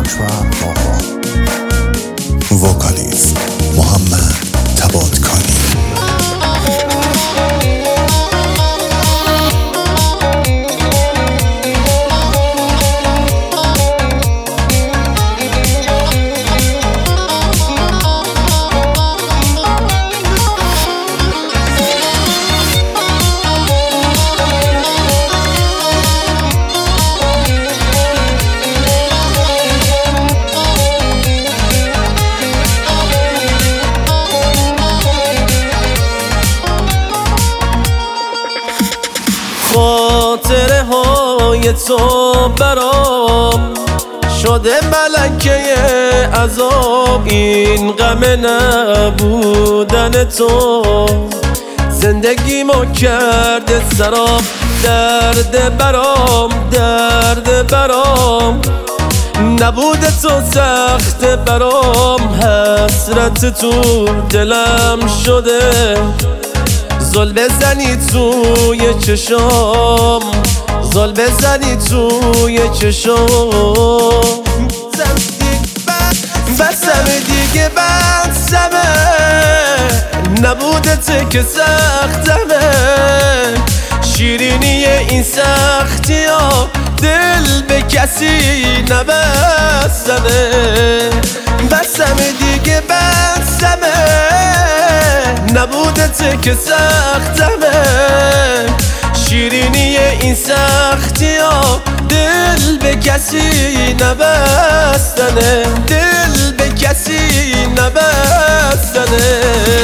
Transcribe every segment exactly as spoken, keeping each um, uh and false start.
لاجورد آقا. وکالیست محمد تباتکاری. خاطره های تو برام شده ملکه عذاب، این غم نبودن تو زندگیمو کرده سراب. درد برام درد برام نبود تو سخت برام، حسرت تو دلم شده زل بزنی توی چشام، زل بزنی توی چشام. بسم دیگه بسمه نبودت که سختمه، شیرینی این سختی ها دل به کسی نبستمه. بسم دیگه بسمه نبودت که سختمه، شیرینی این سختی ها دل به کسی نبستنه، دل به کسی نبستنه.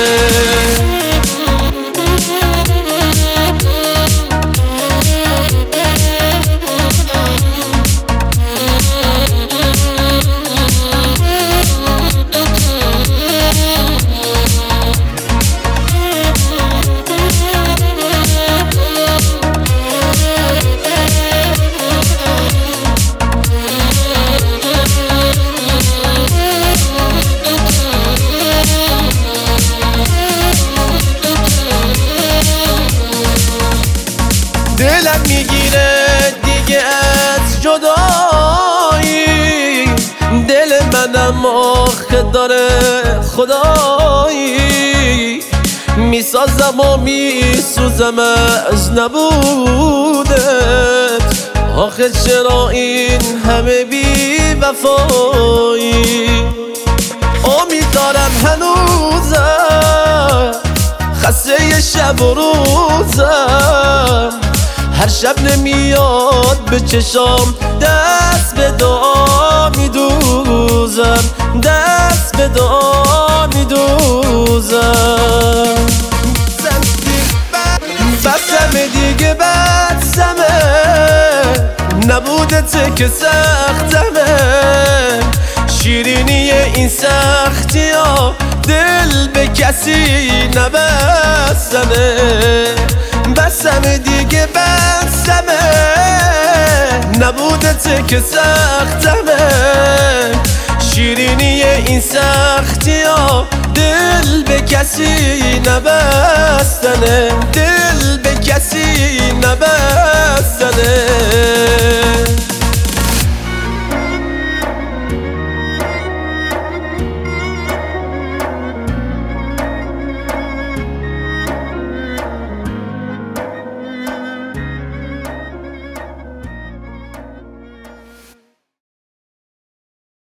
دلم میگیره دیگه از جدایی، دل منم آخه داره خدایی، میسازم و میسوزم از نبودت. آخه چرا این همه بی وفایی؟ امید دارم هنوزم خسته شب و روزم، هر شب نمیاد به چشام دست به دعا میدوزم، دست به دعا میدوزم. بسم دیگه بسمه نبودت که سختمه، شیرینی این سختی ها دل به کسی نبستمه. بسم دیگه بسمه نبودت که سختمه، شیرینی این سختی ها دل به کسی نبستنه، دل به کسی نبستنه.